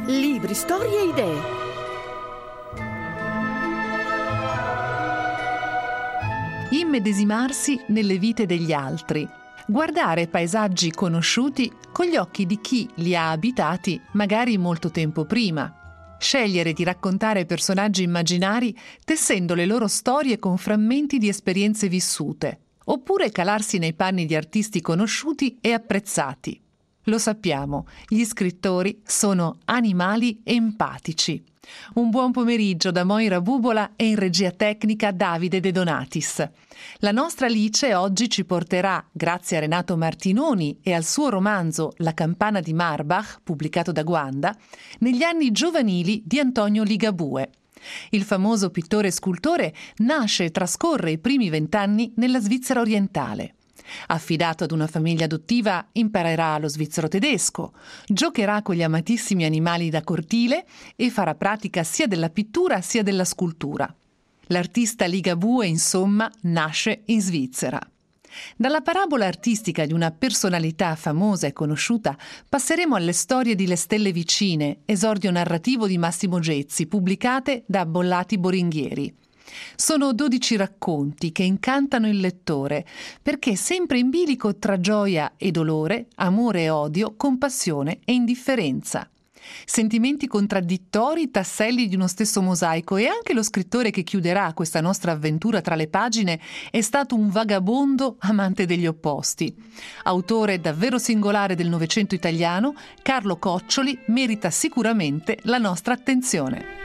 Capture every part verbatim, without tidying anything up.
Libri, storie e idee. Immedesimarsi nelle vite degli altri. Guardare paesaggi conosciuti con gli occhi di chi li ha abitati magari molto tempo prima. Scegliere di raccontare personaggi immaginari tessendo le loro storie con frammenti di esperienze vissute. Oppure calarsi nei panni di artisti conosciuti e apprezzati. Lo sappiamo, gli scrittori sono animali empatici. Un buon pomeriggio da Moira Bubola e in regia tecnica Davide De Donatis. La nostra Alice oggi ci porterà, grazie a Renato Martinoni e al suo romanzo La campana di Marbach, pubblicato da Guanda, negli anni giovanili di Antonio Ligabue. Il famoso pittore e scultore nasce e trascorre i primi vent'anni nella Svizzera orientale. Affidato ad una famiglia adottiva, imparerà lo svizzero tedesco, giocherà con gli amatissimi animali da cortile e farà pratica sia della pittura sia della scultura. L'artista Ligabue, insomma, nasce in Svizzera. Dalla parabola artistica di una personalità famosa e conosciuta passeremo alle storie di Le stelle vicine, esordio narrativo di Massimo Gezzi, pubblicate da Bollati Boringhieri. Sono dodici racconti che incantano il lettore, perché sempre in bilico tra gioia e dolore, amore e odio, compassione e indifferenza. Sentimenti contraddittori, tasselli di uno stesso mosaico, e anche lo scrittore che chiuderà questa nostra avventura tra le pagine è stato un vagabondo amante degli opposti. Autore davvero singolare del Novecento italiano, Carlo Coccioli merita sicuramente la nostra attenzione.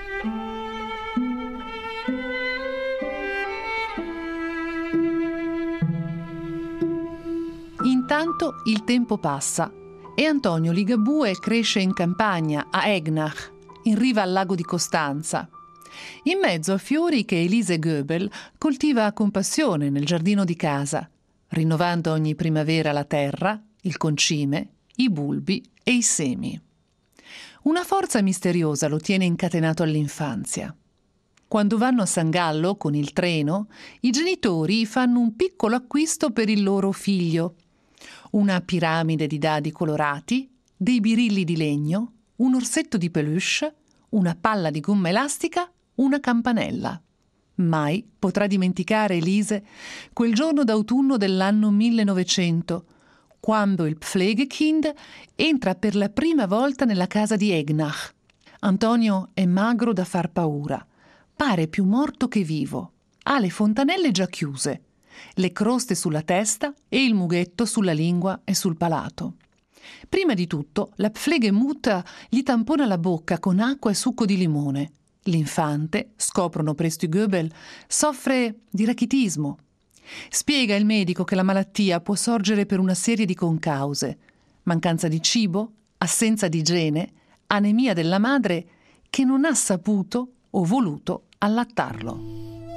Intanto il tempo passa e Antonio Ligabue cresce in campagna a Egnach, in riva al lago di Costanza, in mezzo a fiori che Elise Goebel coltiva con passione nel giardino di casa, rinnovando ogni primavera la terra, il concime, i bulbi e i semi. Una forza misteriosa lo tiene incatenato all'infanzia. Quando vanno a San Gallo con il treno, i genitori fanno un piccolo acquisto per il loro figlio. Una piramide di dadi colorati, dei birilli di legno, un orsetto di peluche, una palla di gomma elastica, una campanella. Mai potrà dimenticare Elise quel giorno d'autunno dell'anno millenovecento, quando il Pflegekind entra per la prima volta nella casa di Egnach. Antonio è magro da far paura, pare più morto che vivo, ha le fontanelle già chiuse, le croste sulla testa e il mughetto sulla lingua e sul palato. Prima di tutto, la Pflegemutter gli tampona la bocca con acqua e succo di limone. L'infante, scoprono presto i Goebel, soffre di rachitismo. Spiega il medico che la malattia può sorgere per una serie di concause: mancanza di cibo, assenza di igiene, anemia della madre che non ha saputo o voluto allattarlo.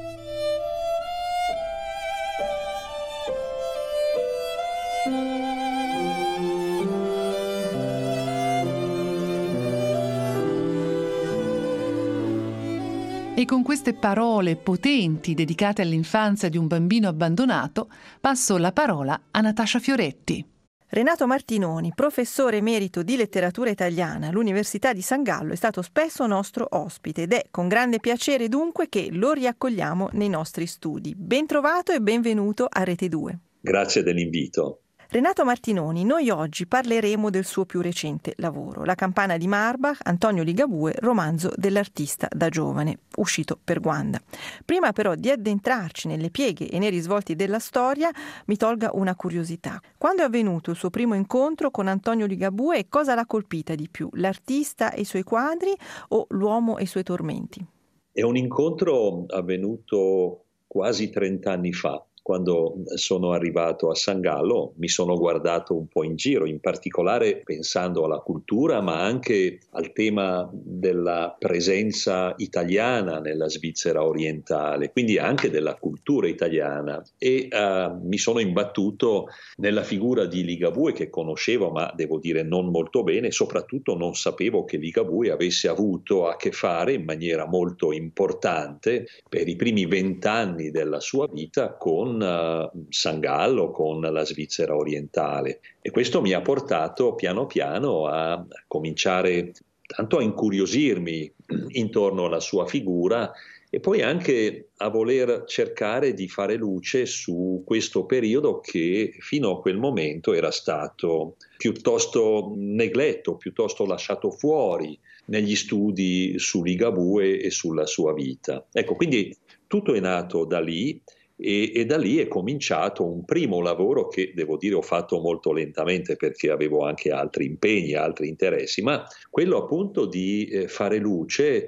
E con queste parole potenti dedicate all'infanzia di un bambino abbandonato, passo la parola a Natascia Fioretti. Renato Martinoni, professore emerito di letteratura italiana all'Università di San Gallo, è stato spesso nostro ospite ed è con grande piacere dunque che lo riaccogliamo nei nostri studi. Ben trovato e benvenuto a Rete due. Grazie dell'invito. Renato Martinoni, noi oggi parleremo del suo più recente lavoro, La campana di Marbach, Antonio Ligabue, romanzo dell'artista da giovane, uscito per Guanda. Prima però di addentrarci nelle pieghe e nei risvolti della storia, mi tolga una curiosità. Quando è avvenuto il suo primo incontro con Antonio Ligabue e cosa l'ha colpita di più, l'artista e i suoi quadri o l'uomo e i suoi tormenti? È un incontro avvenuto quasi trent'anni fa. Quando sono arrivato a San Gallo mi sono guardato un po' in giro, in particolare pensando alla cultura, ma anche al tema della presenza italiana nella Svizzera orientale, quindi anche della cultura italiana. E uh, mi sono imbattuto nella figura di Ligabue, che conoscevo, ma devo dire non molto bene. Soprattutto non sapevo che Ligabue avesse avuto a che fare in maniera molto importante per i primi vent'anni della sua vita con San Gallo, con la Svizzera orientale, e questo mi ha portato piano piano a cominciare tanto a incuriosirmi intorno alla sua figura e poi anche a voler cercare di fare luce su questo periodo che fino a quel momento era stato piuttosto negletto, piuttosto lasciato fuori negli studi su Ligabue e sulla sua vita. Ecco, quindi tutto è nato da lì e, e da lì è cominciato un primo lavoro che, devo dire, ho fatto molto lentamente perché avevo anche altri impegni, altri interessi, ma quello appunto di eh, fare luce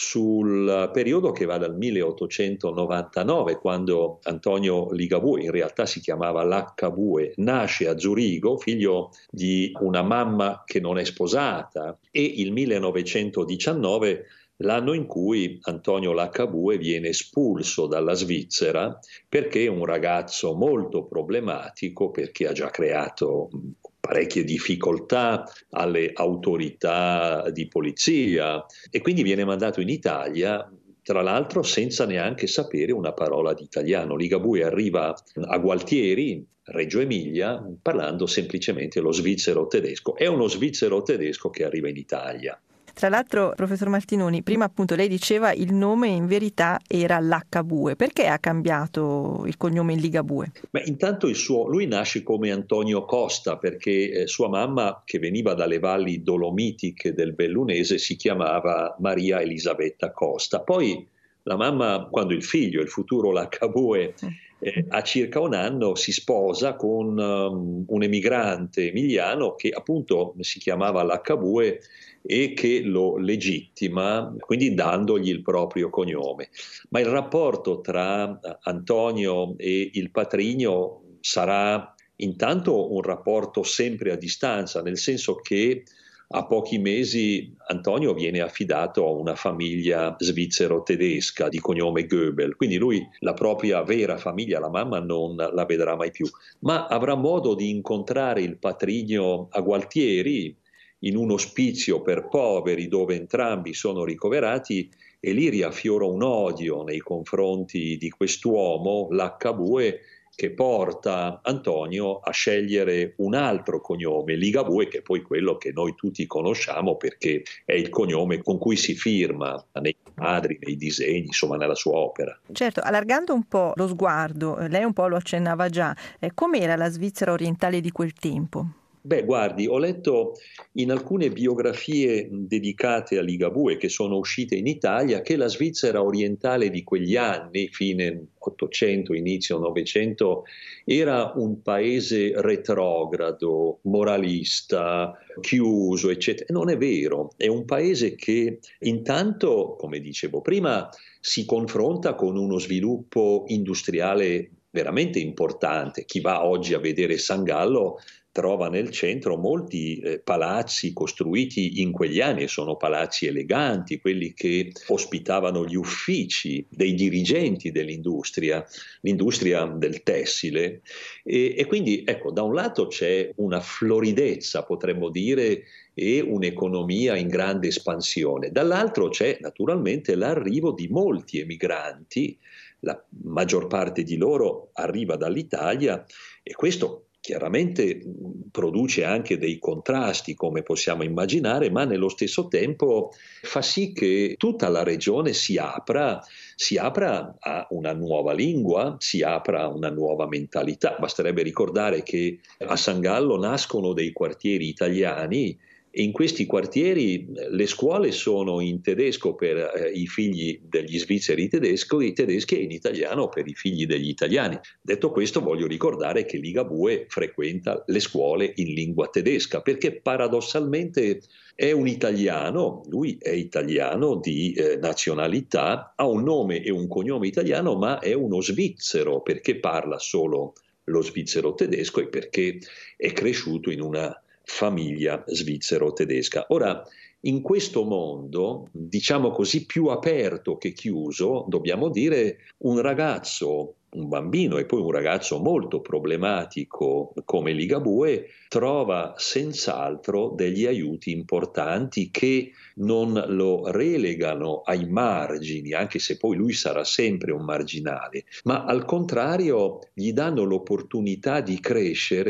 sul periodo che va dal milleottocentonovantanove, quando Antonio Ligabue, in realtà si chiamava Laccabue, nasce a Zurigo, figlio di una mamma che non è sposata, e il millenovecentodiciannove, l'anno in cui Antonio Laccabue viene espulso dalla Svizzera perché è un ragazzo molto problematico, perché ha già creato parecchie difficoltà alle autorità di polizia e quindi viene mandato in Italia, tra l'altro senza neanche sapere una parola di italiano. Ligabue arriva a Gualtieri, Reggio Emilia, parlando semplicemente lo svizzero tedesco. È uno svizzero tedesco che arriva in Italia. Tra l'altro, professor Martinoni, prima appunto lei diceva il nome in verità era Laccabue. Perché ha cambiato il cognome in Ligabue? Beh, intanto il suo, lui nasce come Antonio Costa perché eh, sua mamma, che veniva dalle valli dolomitiche del Bellunese, si chiamava Maria Elisabetta Costa. Poi la mamma, quando il figlio, il futuro Laccabue, eh, ha circa un anno, si sposa con um, un emigrante emiliano che appunto si chiamava Laccabue e che lo legittima, quindi dandogli il proprio cognome. Ma il rapporto tra Antonio e il patrigno sarà intanto un rapporto sempre a distanza, nel senso che a pochi mesi Antonio viene affidato a una famiglia svizzero-tedesca di cognome Goebel, quindi lui la propria vera famiglia, la mamma, non la vedrà mai più, ma avrà modo di incontrare il patrigno a Gualtieri, in un ospizio per poveri dove entrambi sono ricoverati, e lì riaffiora un odio nei confronti di quest'uomo, Laccabue, che porta Antonio a scegliere un altro cognome, Ligabue, che è poi quello che noi tutti conosciamo perché è il cognome con cui si firma nei quadri, nei disegni, insomma nella sua opera. Certo, allargando un po' lo sguardo, lei un po' lo accennava già, eh, com'era la Svizzera orientale di quel tempo? Beh, guardi, ho letto in alcune biografie dedicate a Ligabue che sono uscite in Italia che la Svizzera orientale di quegli anni, fine Ottocento, inizio Novecento, era un paese retrogrado, moralista, chiuso, eccetera. Non è vero, è un paese che intanto, come dicevo prima, si confronta con uno sviluppo industriale veramente importante. Chi va oggi a vedere San Gallo trova nel centro molti eh, palazzi costruiti in quegli anni, e sono palazzi eleganti, quelli che ospitavano gli uffici dei dirigenti dell'industria, l'industria del tessile, e, e quindi ecco, da un lato c'è una floridezza, potremmo dire, e un'economia in grande espansione, dall'altro c'è naturalmente l'arrivo di molti emigranti, la maggior parte di loro arriva dall'Italia, e questo chiaramente produce anche dei contrasti, come possiamo immaginare, ma nello stesso tempo fa sì che tutta la regione si apra, si apra a una nuova lingua, si apra a una nuova mentalità. Basterebbe ricordare che a San Gallo nascono dei quartieri italiani, e in questi quartieri le scuole sono in tedesco per eh, i figli degli svizzeri tedeschi, i tedeschi, e in italiano per i figli degli italiani. Detto questo, voglio ricordare che Ligabue frequenta le scuole in lingua tedesca, perché paradossalmente è un italiano, lui è italiano di eh, nazionalità, ha un nome e un cognome italiano, ma è uno svizzero perché parla solo lo svizzero tedesco e perché è cresciuto in una famiglia svizzero-tedesca. Ora, in questo mondo, diciamo così, più aperto che chiuso, dobbiamo dire, un ragazzo, un bambino e poi un ragazzo molto problematico come Ligabue trova senz'altro degli aiuti importanti che non lo relegano ai margini, anche se poi lui sarà sempre un marginale, ma al contrario gli danno l'opportunità di crescere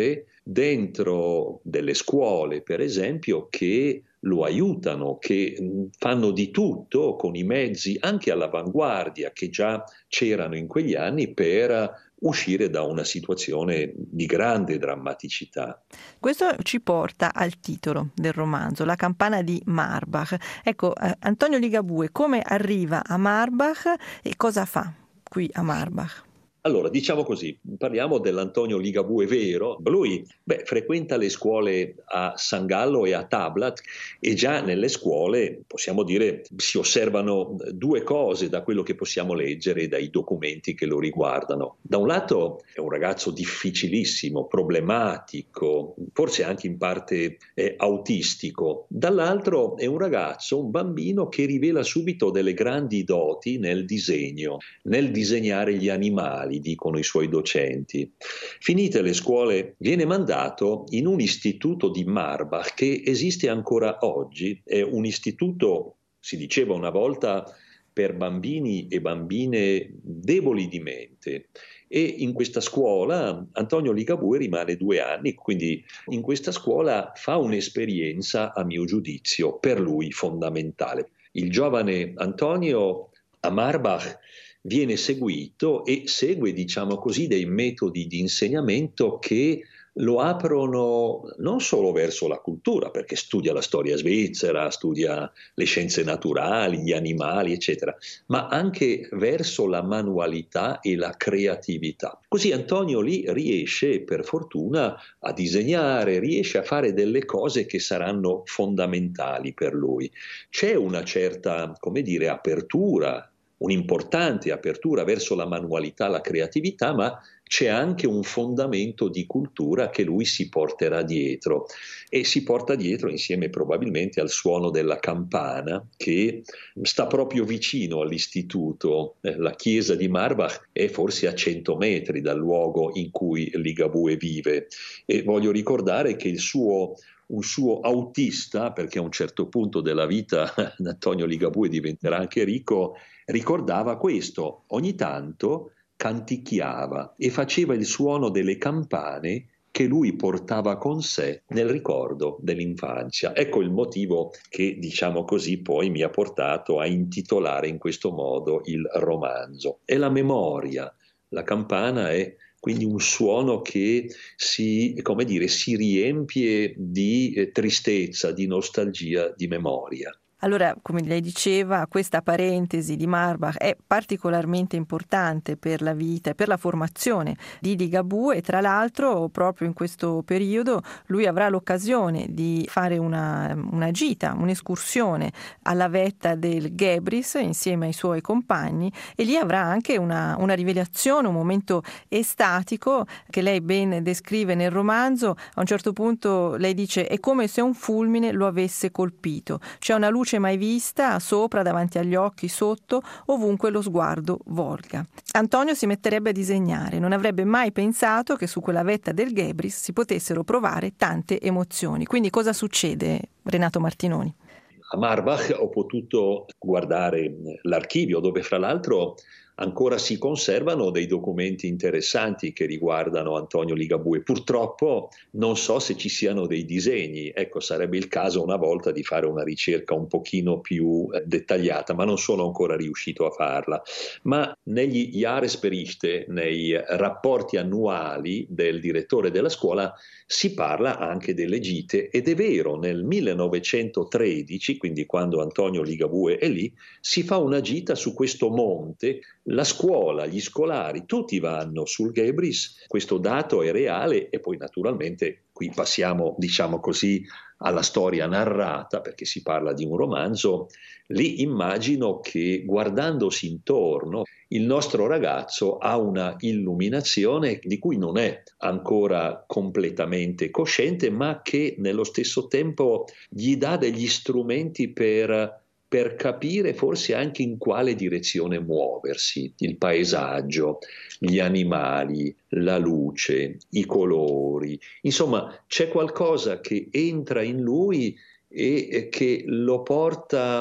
dentro delle scuole, per esempio, che lo aiutano, che fanno di tutto con i mezzi anche all'avanguardia che già c'erano in quegli anni per uscire da una situazione di grande drammaticità. Questo ci porta al titolo del romanzo, La campana di Marbach. Ecco, eh, Antonio Ligabue come arriva a Marbach e cosa fa qui a Marbach? Allora, diciamo così, parliamo dell'Antonio Ligabue vero. Lui beh, frequenta le scuole a San Gallo e a Tablat e già nelle scuole, possiamo dire, si osservano due cose da quello che possiamo leggere dai documenti che lo riguardano. Da un lato è un ragazzo difficilissimo, problematico, forse anche in parte eh, autistico. Dall'altro è un ragazzo, un bambino che rivela subito delle grandi doti nel disegno, nel disegnare gli animali, dicono i suoi docenti. Finite le scuole, viene mandato in un istituto di Marbach che esiste ancora oggi. È un istituto, si diceva una volta, per bambini e bambine deboli di mente. E in questa scuola Antonio Ligabue rimane due anni, quindi in questa scuola fa un'esperienza, a mio giudizio, per lui fondamentale. Il giovane Antonio a Marbach viene seguito e segue, diciamo così, dei metodi di insegnamento che lo aprono non solo verso la cultura, perché studia la storia svizzera, studia le scienze naturali, gli animali, eccetera, ma anche verso la manualità e la creatività. Così Antonio lì riesce, per fortuna, a disegnare, riesce a fare delle cose che saranno fondamentali per lui. C'è una certa, come dire, apertura, un'importante apertura verso la manualità, la creatività, ma c'è anche un fondamento di cultura che lui si porterà dietro e si porta dietro insieme probabilmente al suono della campana che sta proprio vicino all'istituto. La chiesa di Marbach è forse a cento metri dal luogo in cui Ligabue vive e voglio ricordare che il suo un suo autista, perché a un certo punto della vita Antonio Ligabue diventerà anche ricco, ricordava questo: ogni tanto canticchiava e faceva il suono delle campane che lui portava con sé nel ricordo dell'infanzia. Ecco il motivo che, diciamo così, poi mi ha portato a intitolare in questo modo il romanzo. È la memoria. La campana è quindi un suono che si, come dire, si riempie di eh, tristezza, di nostalgia, di memoria. Allora, come lei diceva, questa parentesi di Marbach è particolarmente importante per la vita e per la formazione di Ligabue e tra l'altro proprio in questo periodo lui avrà l'occasione di fare una, una gita, un'escursione alla vetta del Gebris insieme ai suoi compagni e lì avrà anche una, una rivelazione, un momento estatico che lei ben descrive nel romanzo. A un certo punto lei dice è come se un fulmine lo avesse colpito, c'è una luce mai vista, sopra, davanti agli occhi, sotto, ovunque lo sguardo volga. Antonio si metterebbe a disegnare, non avrebbe mai pensato che su quella vetta del Gebris si potessero provare tante emozioni. Quindi cosa succede, Renato Martinoni? A Marbach ho potuto guardare l'archivio dove fra l'altro ancora si conservano dei documenti interessanti che riguardano Antonio Ligabue. Purtroppo non so se ci siano dei disegni, ecco, sarebbe il caso una volta di fare una ricerca un pochino più dettagliata, ma non sono ancora riuscito a farla. Ma negli Jahresberichte, nei rapporti annuali del direttore della scuola, si parla anche delle gite ed è vero, nel millenovecentotredici, quindi quando Antonio Ligabue è lì, si fa una gita su questo monte. La scuola, gli scolari, tutti vanno sul Gebris, questo dato è reale e poi naturalmente qui passiamo, diciamo così, alla storia narrata perché si parla di un romanzo. Lì immagino che guardandosi intorno il nostro ragazzo ha una illuminazione di cui non è ancora completamente cosciente ma che nello stesso tempo gli dà degli strumenti per per capire forse anche in quale direzione muoversi, il paesaggio, gli animali, la luce, i colori. Insomma, c'è qualcosa che entra in lui e che lo porta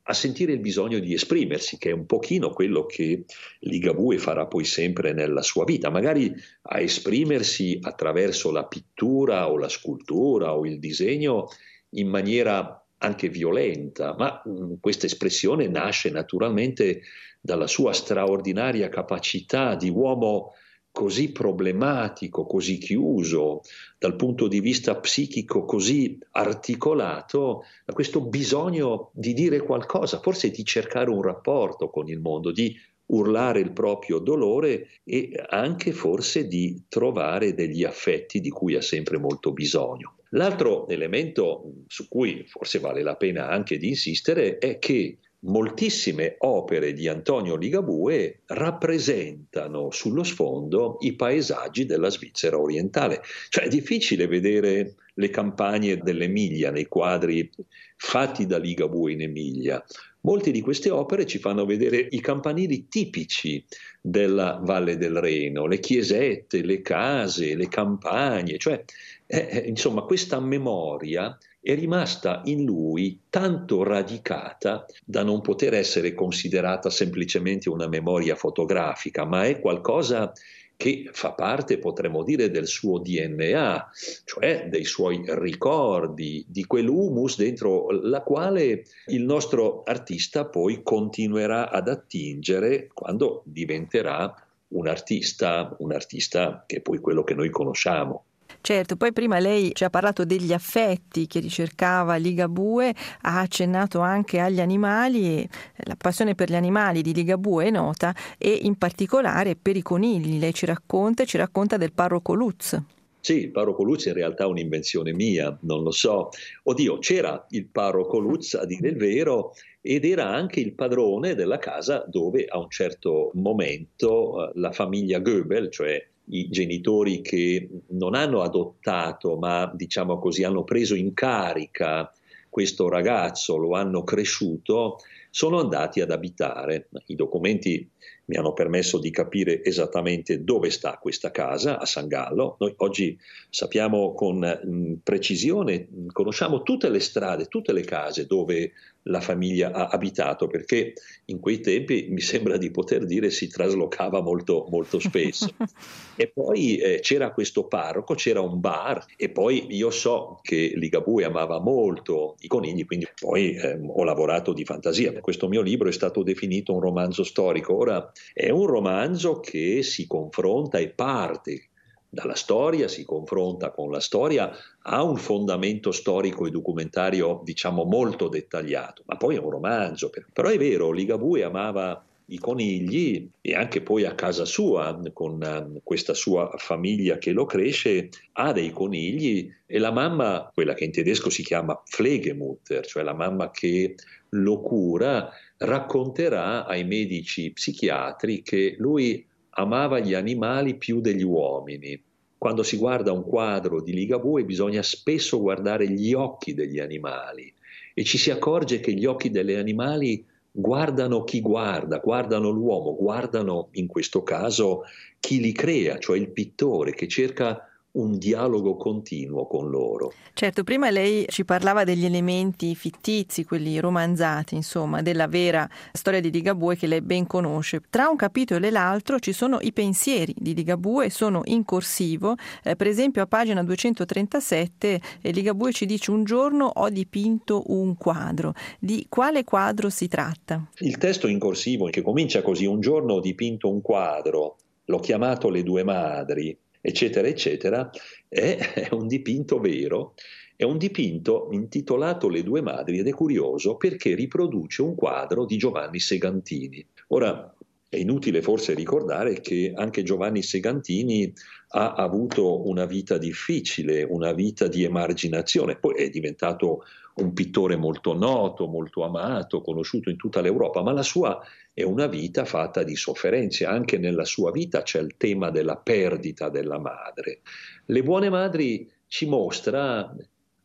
a sentire il bisogno di esprimersi, che è un pochino quello che Ligabue farà poi sempre nella sua vita, magari a esprimersi attraverso la pittura o la scultura o il disegno in maniera anche violenta, ma mh, questa espressione nasce naturalmente dalla sua straordinaria capacità di uomo così problematico, così chiuso, dal punto di vista psichico così articolato, da questo bisogno di dire qualcosa, forse di cercare un rapporto con il mondo, di urlare il proprio dolore e anche forse di trovare degli affetti di cui ha sempre molto bisogno. L'altro elemento su cui forse vale la pena anche di insistere è che moltissime opere di Antonio Ligabue rappresentano sullo sfondo i paesaggi della Svizzera orientale. Cioè è difficile vedere le campagne dell'Emilia nei quadri fatti da Ligabue in Emilia. Molte di queste opere ci fanno vedere i campanili tipici della Valle del Reno, le chiesette, le case, le campagne, cioè eh, insomma questa memoria è rimasta in lui tanto radicata da non poter essere considerata semplicemente una memoria fotografica, ma è qualcosa che fa parte, potremmo dire, del suo D N A, cioè dei suoi ricordi, di quell'humus dentro la quale il nostro artista poi continuerà ad attingere quando diventerà un artista, un artista che è poi quello che noi conosciamo. Certo, poi prima lei ci ha parlato degli affetti che ricercava Ligabue, ha accennato anche agli animali, e la passione per gli animali di Ligabue è nota, e in particolare per i conigli. Lei ci racconta, ci racconta del parroco Lutz. Sì, il parroco Lutz è in realtà un'invenzione mia, non lo so. Oddio, c'era il parroco Lutz, a dire il vero, ed era anche il padrone della casa dove a un certo momento la famiglia Goebel, cioè i genitori che non hanno adottato, ma diciamo così hanno preso in carica questo ragazzo, lo hanno cresciuto, sono andati ad abitare. I documenti mi hanno permesso di capire esattamente dove sta questa casa, a San Gallo. Noi oggi sappiamo con mh, precisione, mh, conosciamo tutte le strade, tutte le case dove la famiglia ha abitato, perché in quei tempi mi sembra di poter dire si traslocava molto, molto spesso. E poi eh, c'era questo parroco, c'era un bar, e poi io so che Ligabue amava molto i conigli, quindi poi eh, ho lavorato di fantasia. Questo mio libro è stato definito un romanzo storico. Ora è un romanzo che si confronta e parte dalla storia, si confronta con la storia, ha un fondamento storico e documentario diciamo molto dettagliato, ma poi è un romanzo. Però è vero, Ligabue amava i conigli e anche poi a casa sua, con questa sua famiglia che lo cresce, ha dei conigli, e la mamma, quella che in tedesco si chiama Pflegemutter, cioè la mamma che lo cura, racconterà ai medici psichiatri che lui amava gli animali più degli uomini. Quando si guarda un quadro di Ligabue bisogna spesso guardare gli occhi degli animali e ci si accorge che gli occhi degli animali guardano chi guarda, guardano l'uomo, guardano in questo caso chi li crea, cioè il pittore che cerca un dialogo continuo con loro. Certo, prima lei ci parlava degli elementi fittizi, quelli romanzati, insomma, della vera storia di Ligabue che lei ben conosce. Tra un capitolo e l'altro ci sono i pensieri di Ligabue, sono in corsivo. Eh, per esempio a pagina duecentotrentasette eh, Ligabue ci dice: un giorno ho dipinto un quadro. Di quale quadro si tratta? Il testo in corsivo che comincia così: un giorno ho dipinto un quadro, l'ho chiamato Le due madri, eccetera eccetera, è, è un dipinto vero, è un dipinto intitolato Le due madri, ed è curioso perché riproduce un quadro di Giovanni Segantini. Ora è inutile forse ricordare che anche Giovanni Segantini ha avuto una vita difficile, una vita di emarginazione, poi è diventato un pittore molto noto, molto amato, conosciuto in tutta l'Europa, ma la sua è una vita fatta di sofferenze. Anche nella sua vita c'è il tema della perdita della madre. Le buone madri ci mostra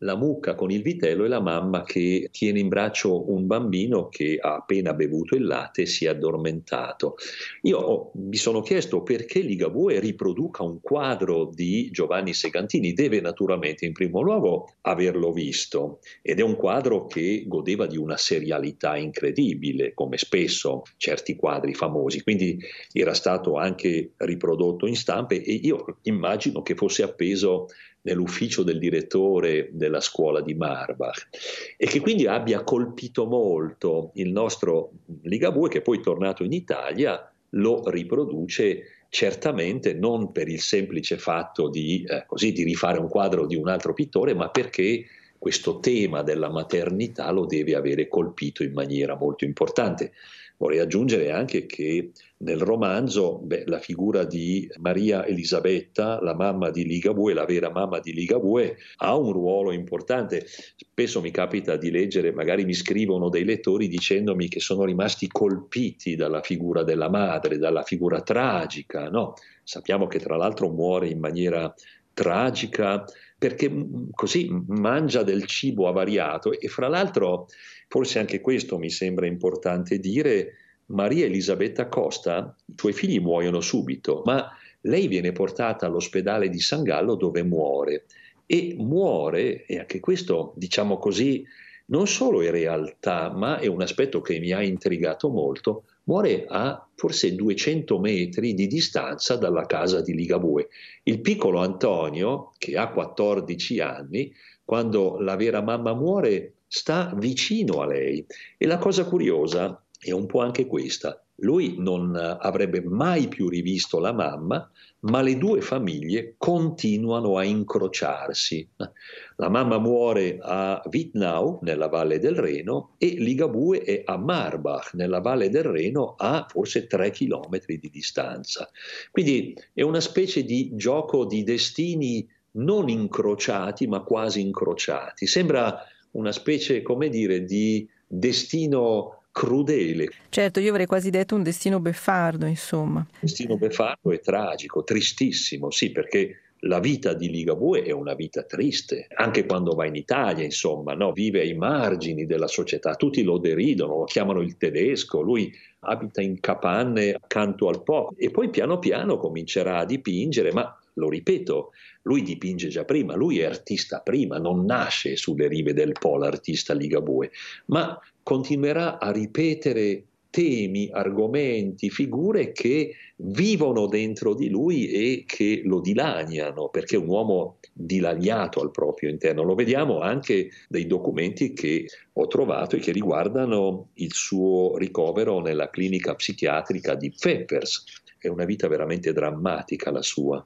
la mucca con il vitello e la mamma che tiene in braccio un bambino che ha appena bevuto il latte e si è addormentato. Io ho, mi sono chiesto perché Ligabue riproduca un quadro di Giovanni Segantini. Deve naturalmente in primo luogo averlo visto, ed è un quadro che godeva di una serialità incredibile, come spesso certi quadri famosi, quindi era stato anche riprodotto in stampe, e io immagino che fosse appeso nell'ufficio del direttore della scuola di Marbach, e che quindi abbia colpito molto il nostro Ligabue, che poi tornato in Italia lo riproduce, certamente non per il semplice fatto di, eh, così, di rifare un quadro di un altro pittore, ma perché questo tema della maternità lo deve avere colpito in maniera molto importante. Vorrei aggiungere anche che nel romanzo beh, la figura di Maria Elisabetta, la mamma di Ligabue, la vera mamma di Ligabue, ha un ruolo importante. Spesso mi capita di leggere, magari mi scrivono dei lettori dicendomi che sono rimasti colpiti dalla figura della madre, dalla figura tragica, no? Sappiamo che tra l'altro muore in maniera tragica perché così mangia del cibo avariato, e fra l'altro forse anche questo mi sembra importante dire: Maria Elisabetta Costa, i suoi figli muoiono subito, ma lei viene portata all'ospedale di San Gallo dove muore, e muore, e anche questo diciamo così non solo è realtà, ma è un aspetto che mi ha intrigato molto, muore a forse duecento metri di distanza dalla casa di Ligabue. Il piccolo Antonio, che ha quattordici anni, quando la vera mamma muore, sta vicino a lei. E la cosa curiosa è un po' anche questa: lui non avrebbe mai più rivisto la mamma, ma le due famiglie continuano a incrociarsi. La mamma muore a Wittnau, nella Valle del Reno, e Ligabue è a Marbach, nella Valle del Reno, a forse tre chilometri di distanza. Quindi è una specie di gioco di destini non incrociati, ma quasi incrociati. Sembra una specie, come dire, di destino crudele. Certo, io avrei quasi detto un destino beffardo, insomma. Destino beffardo e tragico, tristissimo, sì, perché la vita di Ligabue è una vita triste, anche quando va in Italia, insomma, no? Vive ai margini della società, tutti lo deridono, lo chiamano il tedesco, lui abita in capanne accanto al Po, e poi piano piano comincerà a dipingere, ma lo ripeto, lui dipinge già prima, lui è artista prima, non nasce sulle rive del Po l'artista Ligabue, ma continuerà a ripetere temi, argomenti, figure che vivono dentro di lui e che lo dilaniano, perché è un uomo dilaniato al proprio interno. Lo vediamo anche dai documenti che ho trovato e che riguardano il suo ricovero nella clinica psichiatrica di Pfäfers. È una vita veramente drammatica la sua.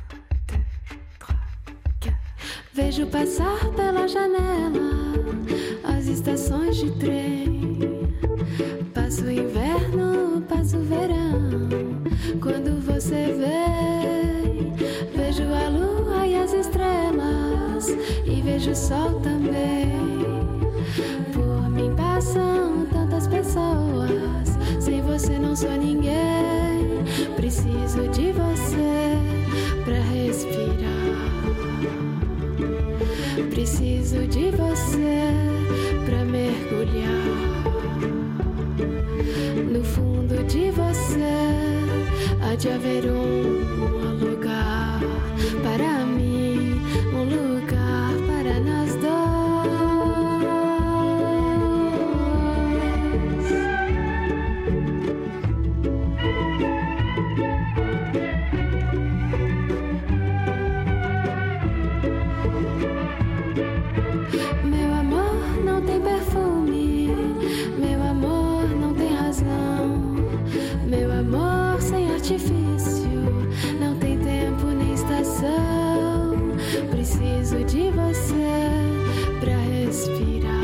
Vejo passar pela janela as estações de trem. Passo o inverno, passo o verão. Quando você vem, vejo a lua e as estrelas e vejo o sol também. Por mim passam tantas pessoas, sem você não sou ninguém. Preciso de você pra respirar. Preciso de você pra mergulhar. No fundo de você há de haver um lugar para mim, um lugar para nós dois. Meu amor não tem perfume, meu amor não tem razão, meu amor sem artifício, não tem tempo nem estação. Preciso de você pra respirar.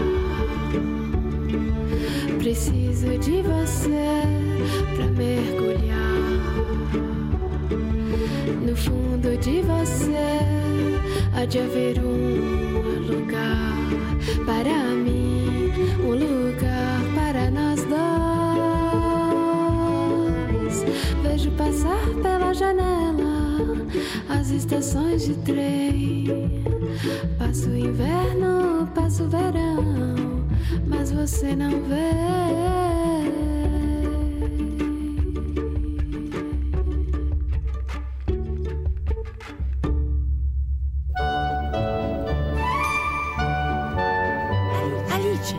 Preciso de você pra mergulhar. No fundo de você há de haver um lugar para mim, um lugar para nós dois. Vejo passar pela janela as estações de trem. Passo o inverno, passo o verão, mas você não vê. Alice.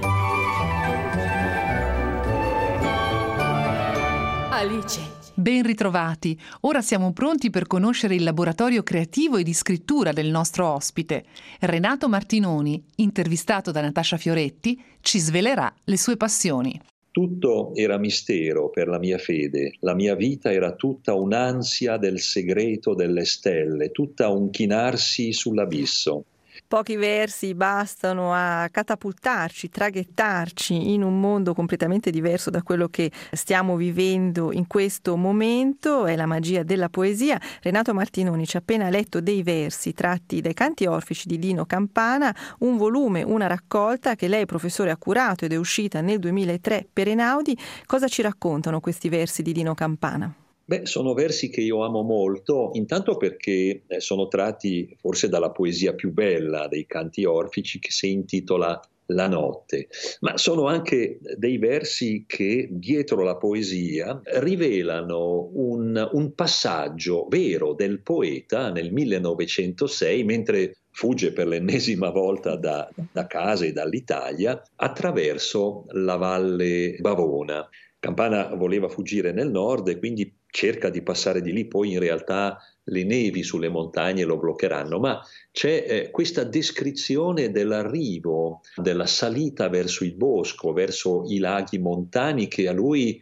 Alice. Ben ritrovati, ora siamo pronti per conoscere il laboratorio creativo e di scrittura del nostro ospite. Renato Martinoni, intervistato da Natascia Fioretti, ci svelerà le sue passioni. Tutto era mistero per la mia fede, la mia vita era tutta un'ansia del segreto delle stelle, tutta un chinarsi sull'abisso. Pochi versi bastano a catapultarci, traghettarci in un mondo completamente diverso da quello che stiamo vivendo in questo momento. È la magia della poesia. Renato Martinoni ci ha appena letto dei versi tratti dai Canti Orfici di Dino Campana, un volume, una raccolta che lei, professore, ha curato ed è uscita nel duemilatré per Einaudi. Cosa ci raccontano questi versi di Dino Campana? Beh, sono versi che io amo molto, intanto perché sono tratti forse dalla poesia più bella dei Canti Orfici, che si intitola La notte, ma sono anche dei versi che dietro la poesia rivelano un, un passaggio vero del poeta nel millenovecentosei, mentre fugge per l'ennesima volta da, da casa e dall'Italia attraverso la Valle Bavona. Campana voleva fuggire nel nord e quindi cerca di passare di lì, poi in realtà le nevi sulle montagne lo bloccheranno, ma c'è eh, questa descrizione dell'arrivo, della salita verso il bosco, verso i laghi montani, che a lui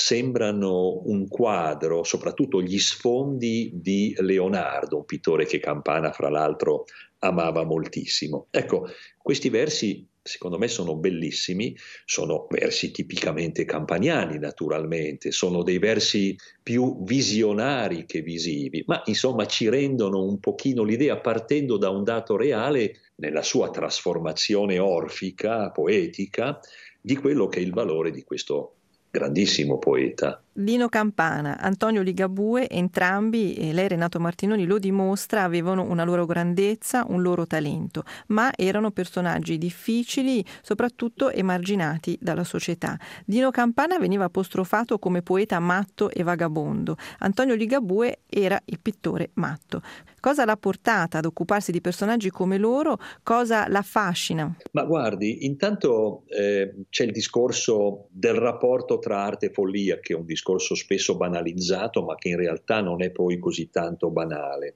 sembrano un quadro, soprattutto gli sfondi di Leonardo, un pittore che Campana fra l'altro amava moltissimo. Ecco, questi versi secondo me sono bellissimi, sono versi tipicamente campaniani naturalmente, sono dei versi più visionari che visivi, ma insomma ci rendono un pochino l'idea, partendo da un dato reale nella sua trasformazione orfica, poetica, di quello che è il valore di questo grandissimo poeta. Dino Campana, Antonio Ligabue, entrambi, e lei Renato Martinoni lo dimostra, avevano una loro grandezza, un loro talento, ma erano personaggi difficili, soprattutto emarginati dalla società. Dino Campana veniva apostrofato come poeta matto e vagabondo, Antonio Ligabue era il pittore matto. Cosa l'ha portata ad occuparsi di personaggi come loro? Cosa l'affascina? Ma guardi, intanto eh, c'è il discorso del rapporto tra arte e follia, che è un discorso spesso banalizzato, ma che in realtà non è poi così tanto banale.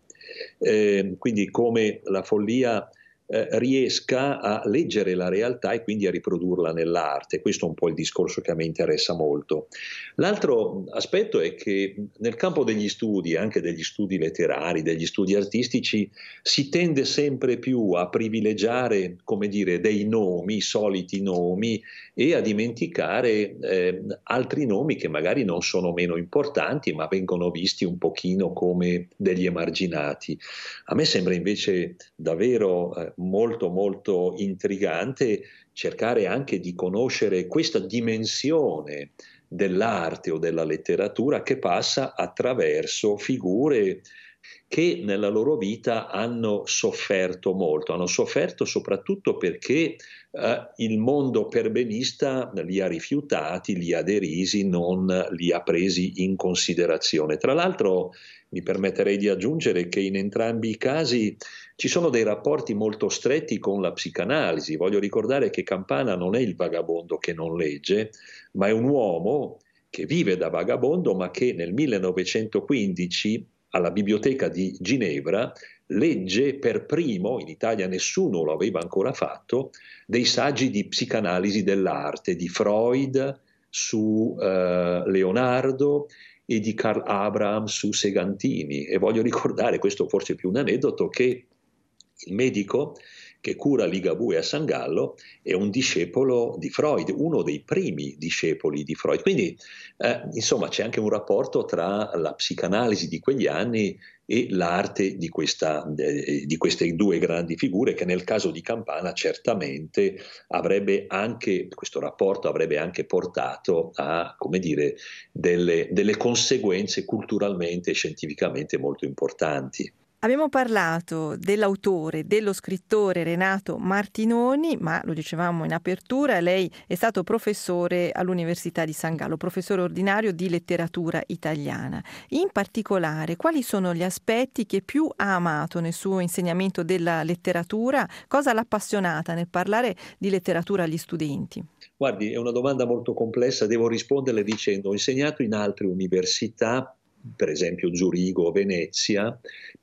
Eh, quindi come la follia eh, riesca a leggere la realtà e quindi a riprodurla nell'arte. Questo è un po' il discorso che a me interessa molto. L'altro aspetto è che nel campo degli studi, anche degli studi letterari, degli studi artistici, si tende sempre più a privilegiare, come dire, dei nomi, soliti nomi, e a dimenticare eh, altri nomi che magari non sono meno importanti, ma vengono visti un pochino come degli emarginati. A me sembra invece davvero eh, molto molto intrigante cercare anche di conoscere questa dimensione dell'arte o della letteratura che passa attraverso figure che nella loro vita hanno sofferto molto, hanno sofferto soprattutto perché eh, il mondo perbenista li ha rifiutati, li ha derisi, non li ha presi in considerazione. Tra l'altro mi permetterei di aggiungere che in entrambi i casi ci sono dei rapporti molto stretti con la psicanalisi. Voglio ricordare che Campana non è il vagabondo che non legge, ma è un uomo che vive da vagabondo, ma che nel millenovecentoquindici alla Biblioteca di Ginevra legge per primo, in Italia nessuno lo aveva ancora fatto, dei saggi di psicanalisi dell'arte, di Freud su eh, Leonardo e di Karl Abraham su Segantini. E voglio ricordare, questo forse più un aneddoto, che il medico che cura Ligabue a San Gallo è un discepolo di Freud, uno dei primi discepoli di Freud. Quindi eh, insomma c'è anche un rapporto tra la psicanalisi di quegli anni e l'arte di, questa, eh, di queste due grandi figure, che nel caso di Campana certamente avrebbe anche, questo rapporto avrebbe anche portato a, come dire, delle, delle conseguenze culturalmente e scientificamente molto importanti. Abbiamo parlato dell'autore, dello scrittore Renato Martinoni, ma lo dicevamo in apertura, lei è stato professore all'Università di San Gallo, professore ordinario di letteratura italiana. In particolare, quali sono gli aspetti che più ha amato nel suo insegnamento della letteratura? Cosa l'ha appassionata nel parlare di letteratura agli studenti? Guardi, è una domanda molto complessa, devo risponderle dicendo: ho insegnato in altre università, per esempio Zurigo o Venezia,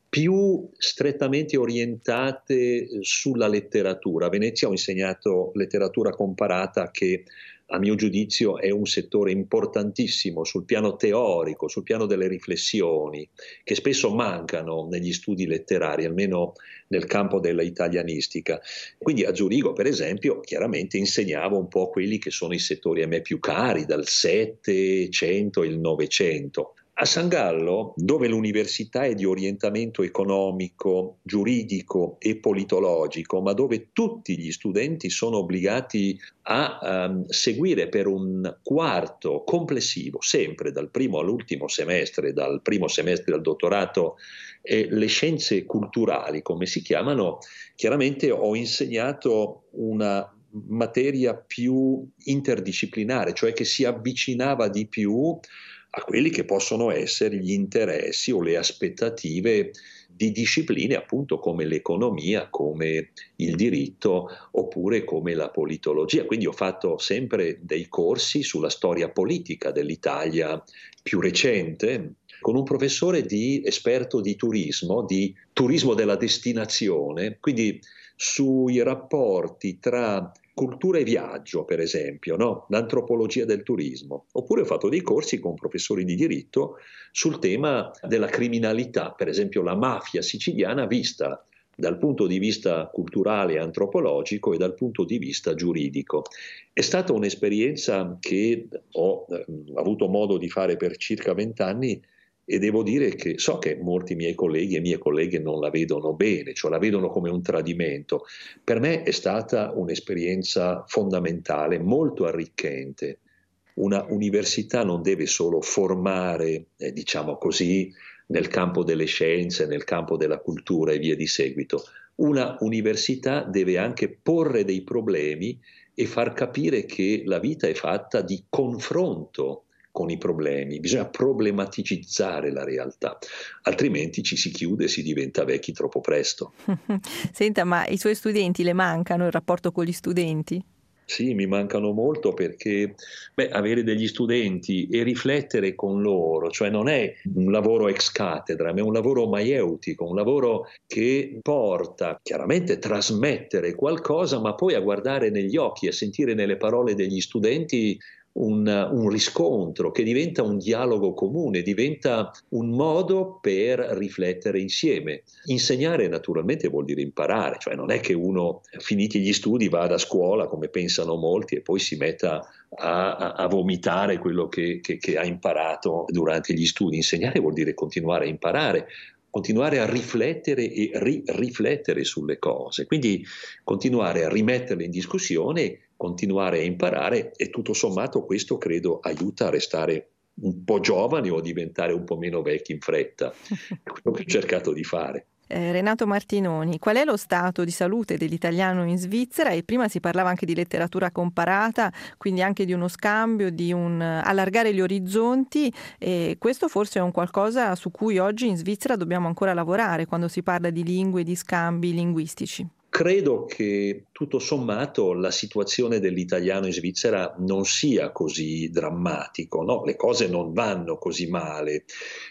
più strettamente orientate sulla letteratura. A Venezia ho insegnato letteratura comparata, che a mio giudizio è un settore importantissimo sul piano teorico, sul piano delle riflessioni, che spesso mancano negli studi letterari, almeno nel campo della italianistica. Quindi a Zurigo, per esempio, chiaramente insegnavo un po' quelli che sono i settori a me più cari, dal Settecento e il Novecento. A San Gallo, dove l'università è di orientamento economico, giuridico e politologico, ma dove tutti gli studenti sono obbligati a um, seguire per un quarto complessivo, sempre dal primo all'ultimo semestre, dal primo semestre al dottorato, eh, le scienze culturali, come si chiamano, chiaramente ho insegnato una materia più interdisciplinare, cioè che si avvicinava di più a quelli che possono essere gli interessi o le aspettative di discipline appunto come l'economia, come il diritto oppure come la politologia. Quindi ho fatto sempre dei corsi sulla storia politica dell'Italia più recente, con un professore di esperto di turismo, di turismo della destinazione, quindi sui rapporti tra cultura e viaggio, per esempio, no? L'antropologia del turismo. Oppure ho fatto dei corsi con professori di diritto sul tema della criminalità, per esempio la mafia siciliana vista dal punto di vista culturale e antropologico e dal punto di vista giuridico. È stata un'esperienza che ho eh, avuto modo di fare per circa vent'anni, e devo dire che so che molti miei colleghi e mie colleghe non la vedono bene, cioè la vedono come un tradimento. Per me è stata un'esperienza fondamentale, molto arricchente. Una università non deve solo formare, eh, diciamo così, nel campo delle scienze, nel campo della cultura e via di seguito. Una università deve anche porre dei problemi e far capire che la vita è fatta di confronto con i problemi, bisogna problematicizzare la realtà, altrimenti ci si chiude e si diventa vecchi troppo presto. Senta, ma i suoi studenti, le mancano il rapporto con gli studenti? Sì, mi mancano molto perché beh, avere degli studenti e riflettere con loro, cioè non è un lavoro ex cathedra, ma è un lavoro maieutico, un lavoro che porta chiaramente a trasmettere qualcosa, ma poi a guardare negli occhi, a sentire nelle parole degli studenti Un, un riscontro che diventa un dialogo comune, diventa un modo per riflettere insieme. Insegnare naturalmente vuol dire imparare, cioè non è che uno finiti gli studi vada a scuola come pensano molti e poi si metta a, a, a vomitare quello che, che, che ha imparato durante gli studi. Insegnare vuol dire continuare a imparare, continuare a riflettere e ri-riflettere sulle cose, quindi continuare a rimetterle in discussione, continuare a imparare, e tutto sommato questo credo aiuta a restare un po' giovani o a diventare un po' meno vecchi in fretta, è quello che ho cercato di fare. Eh, Renato Martinoni, qual è lo stato di salute dell'italiano in Svizzera? E prima si parlava anche di letteratura comparata, quindi anche di uno scambio, di un allargare gli orizzonti, e questo forse è un qualcosa su cui oggi in Svizzera dobbiamo ancora lavorare quando si parla di lingue e di scambi linguistici. Credo che tutto sommato la situazione dell'italiano in Svizzera non sia così drammatico, no? Le cose non vanno così male.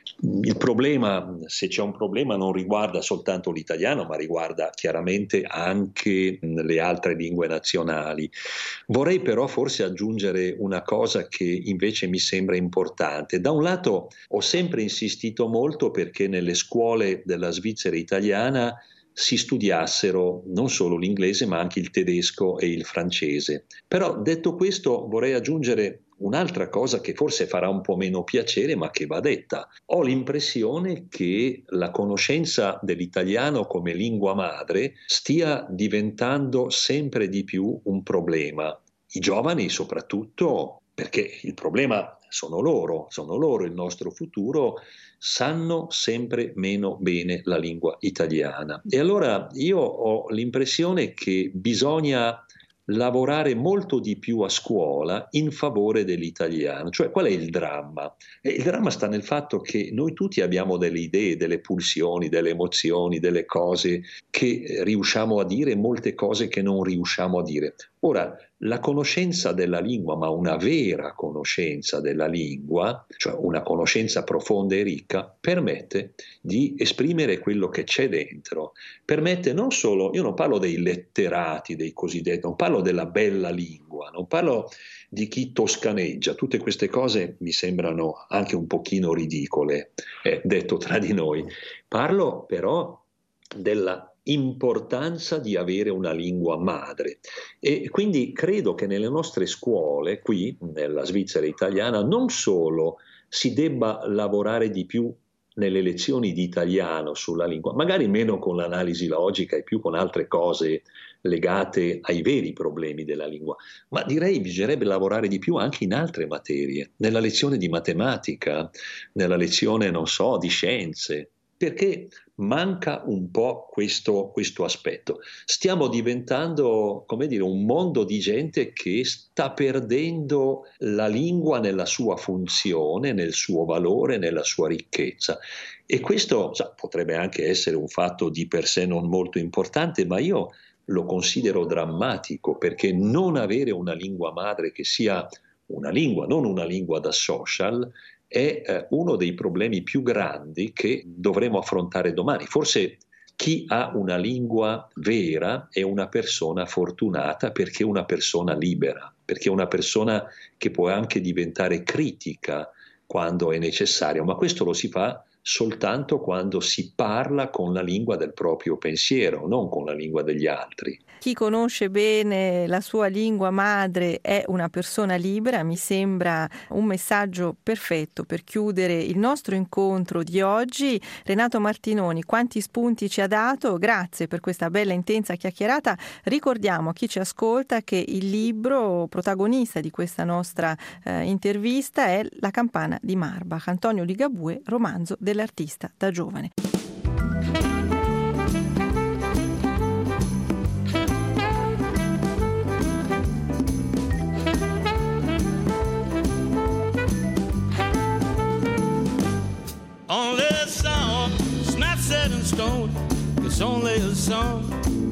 Il problema, se c'è un problema, non riguarda soltanto l'italiano, ma riguarda chiaramente anche le altre lingue nazionali. Vorrei però forse aggiungere una cosa che invece mi sembra importante. Da un lato ho sempre insistito molto perché nelle scuole della Svizzera italiana si studiassero non solo l'inglese ma anche il tedesco e il francese. Però detto questo vorrei aggiungere un'altra cosa che forse farà un po' meno piacere ma che va detta. Ho l'impressione che la conoscenza dell'italiano come lingua madre stia diventando sempre di più un problema. I giovani soprattutto, perché il problema sono loro, sono loro il nostro futuro, sanno sempre meno bene la lingua italiana. E allora io ho l'impressione che bisogna lavorare molto di più a scuola in favore dell'italiano. Cioè, qual è il dramma? Eh, il dramma sta nel fatto che noi tutti abbiamo delle idee, delle pulsioni, delle emozioni, delle cose che riusciamo a dire e molte cose che non riusciamo a dire. Ora, la conoscenza della lingua, ma una vera conoscenza della lingua, cioè una conoscenza profonda e ricca, permette di esprimere quello che c'è dentro. Permette non solo, io non parlo dei letterati, dei cosiddetti, non parlo della bella lingua, non parlo di chi toscaneggia, tutte queste cose mi sembrano anche un pochino ridicole, eh, detto tra di noi. Parlo però della importanza di avere una lingua madre, e quindi credo che nelle nostre scuole qui nella Svizzera italiana non solo si debba lavorare di più nelle lezioni di italiano sulla lingua, magari meno con l'analisi logica e più con altre cose legate ai veri problemi della lingua, ma direi bisognerebbe lavorare di più anche in altre materie, nella lezione di matematica, nella lezione, non so, di scienze, perché manca un po' questo, questo aspetto. Stiamo diventando, come dire, un mondo di gente che sta perdendo la lingua nella sua funzione, nel suo valore, nella sua ricchezza. E questo sa, potrebbe anche essere un fatto di per sé non molto importante, ma io lo considero drammatico, perché non avere una lingua madre che sia una lingua, non una lingua da social, è eh, uno dei problemi più grandi che dovremo affrontare domani. Forse chi ha una lingua vera è una persona fortunata, perché è una persona libera, perché è una persona che può anche diventare critica quando è necessario, ma questo lo si fa soltanto quando si parla con la lingua del proprio pensiero, non con la lingua degli altri. Chi conosce bene la sua lingua madre è una persona libera, mi sembra un messaggio perfetto per chiudere il nostro incontro di oggi. Renato Martinoni, quanti spunti ci ha dato, grazie per questa bella intensa chiacchierata. Ricordiamo a chi ci ascolta che il libro protagonista di questa nostra eh, intervista è La campana di Marbach, Antonio Ligabue, romanzo dell'artista da giovane. Only a song, it's not set in stone, it's only a song.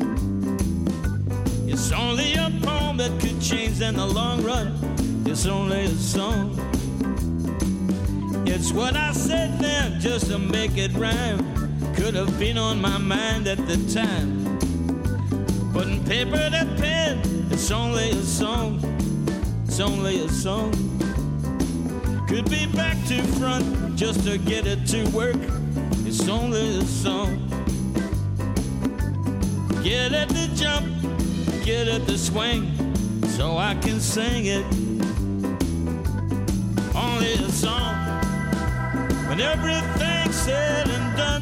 It's only a poem that could change in the long run, it's only a song. It's what I said then, just to make it rhyme, could have been on my mind at the time. Putting paper to pen, it's only a song, it's only a song. Could be back to front, just to get it to work, it's only a song. Get it to jump, get it to swing, so I can sing it. Only a song. When everything's said and done,